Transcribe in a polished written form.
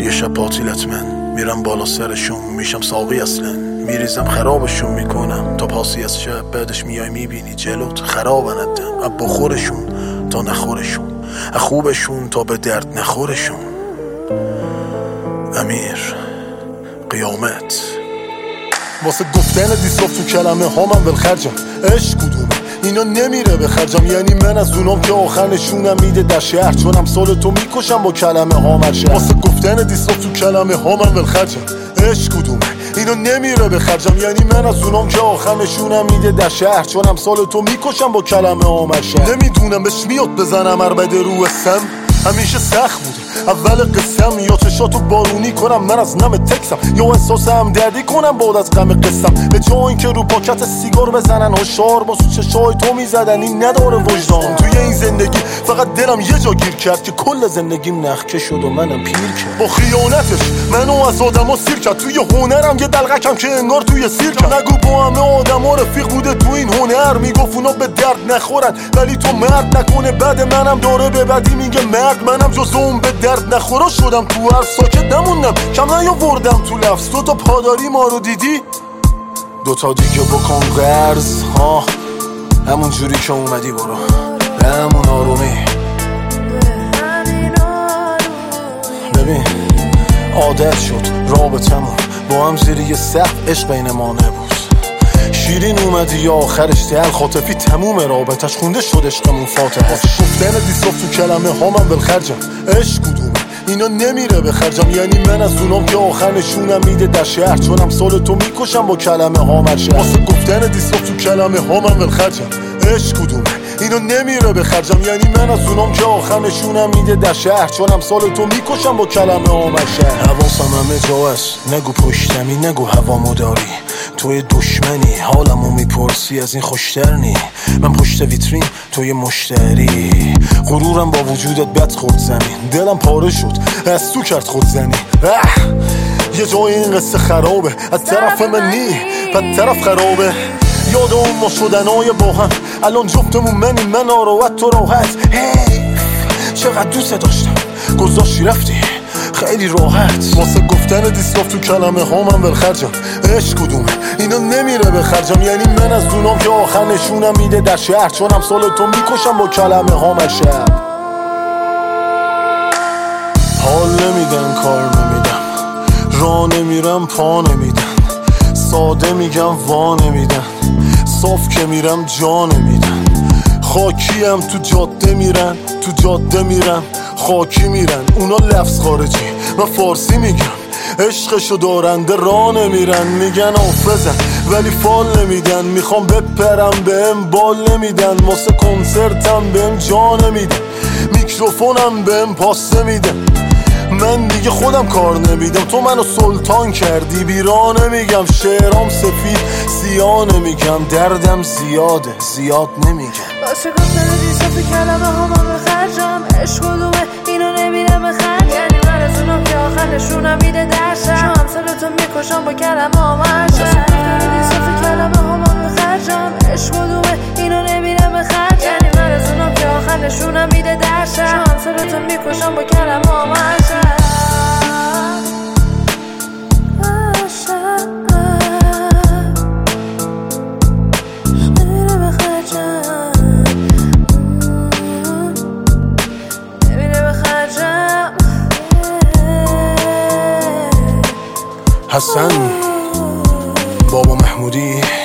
یه شب پاتیلت من میرم بالا سرشون، میشم ساقی اصلا، میریزم خرابشون میکنم تا پاسی از شب. بعدش میای میبینی جلوت خرابن الدم، اب بخورشون تا نخورشون، خوبشون تا به درد نخورشون. امیر قیامت. واسه گفتن دیساف تو کلمه ها من ولخرجم. عشق کدومه اینا نمیره به خرجم، یعنی من از اونام که آخر نشونم میده در شهر، چونم سال تو میکشم با کلمه ها مرشه. واسه گفتن دیساف تو کلمه ها من ولخرجم. عشق کدومه اینا نمیره به خرجم، یعنی من از اونام که آخر نشونم میده در شهر، چونم سال تو میکشم با کلمه ها مرشه. نمیدونم بهش میاد بزنم عربده رو اسم، همیشه سخت بود اول قسم، یا چشاتو بارونی کنم من از نم تکسم، یا احساس همدردی کنم بعد از غم قسم. به جای اینکه رو پاکت سیگار بزنن هشار، با چشای تو میزدن این نداره وجدان. توی این زندگی فقط دلم یه جا گیر کرد که کل زندگیم نخکه شد و منم پیر کرد. با خیانتش منو از آدما سیر کرد، توی هنرم یه دلغکم که انگار توی سیر کرد. نگو با همه آدما رفیق بوده تو این هنر، میگفت اونا به درد نخورن ولی تو مرد نکنه. بعد منم داره به بدی میگه مرد، منم جز اون به درد نخورا شدم. تو هر ساکت نموندم، کم نیاوردم تو لفظ. تو تا پاداری ما رو دیدی، دوتا دیگه بکن قرض ها، همون جوری که اومدی برو به همون آرومی. ببین عادت شد رابطمون با هم زیر یه سقف، عشق بین ما نبود. شیرین اومدی یا آخرش تل خاطفی تموم رابطش خونده شد عشقمون فاتحه. گفتن دیساف تو کلمه ها من ولخرجم. عشق کدومه اینا نمیره به خرجم، یعنی من از اونام که آخر نشونم میده در شهر، چونم سال تو میکشم با کلمه ها مرشه. واسه گفتن دیساف تو کلمه ها من ولخرجم. عشق کدومه اینا نمیره به خرجم، یعنی من از اونام که آخر نشونم میده در شهر، چونم سال تو میکشم با کلمه ها مرشه. حواسم همه جا هست، نگو پشتمی نگو هوامو داری، توی دشمنی حالمو میپرسی از این خوشتر نی. من پشت ویترین توی مشتری، غرورم با وجودت بد خود زمین، دلم پاره شد از تو کرد خود زنی. یه جای این قصه خرابه، از طرف من نی بد طرف خرابه. یاد اون ما شدنای با هم، الان جفتمون منی، من آراحت تو راحت. چقدر دوست داشتم گذاشتی رفتی خیلی راحت. واسه گفتن دیساف تو کلمه ها من ولخرجم. عشق کدومه اینا نمیره به خرجم، یعنی من از اونام که آخر نشونم میده در شهر، چونم سال تو میکشم با کلمه ها مرشه. حال نمیدن کار نمیدم، راه نمیرم پا نمیدن، ساده میگم وا نمیدن، صاف که میرم جا نمیدن. خاکیم تو جاده میرن، تو جاده میرن خاکی میرن. اونا لفظ خارجی من فارسی میگم، عشقشو دارنده راه نمیرن. میگن حافظن ولی فال نمیدن، میخوام بپرم بهم بال نمیدن. واسه کنسرتم بهم جا نمیدن، میکروفونم بهم پاس نمیدن. من دیگه خودم کار نمیدم، تو منو سلطان کردی بیرا نمیگم. شعرام سفید سیاه نمیگم، دردم زیاده زیاد نمیگم. واسه گفتن دیساف کلمه ها من بخرجم. عشق کدومه اینا نمیره بخرج، یعنی من از اونام که آخر نشونم میده درشم، چون همسالتو میکشم با کلمه ها مرشم. واسه گفتن دیساف کلمه ها من بخرجم. عشق کدومه اینا نمیره بخرج، یعنی من از اونام که آخر نشونم میده درشم، چون همسالتو میکشم با کلمه ها مرشم. حسن بابا محمودی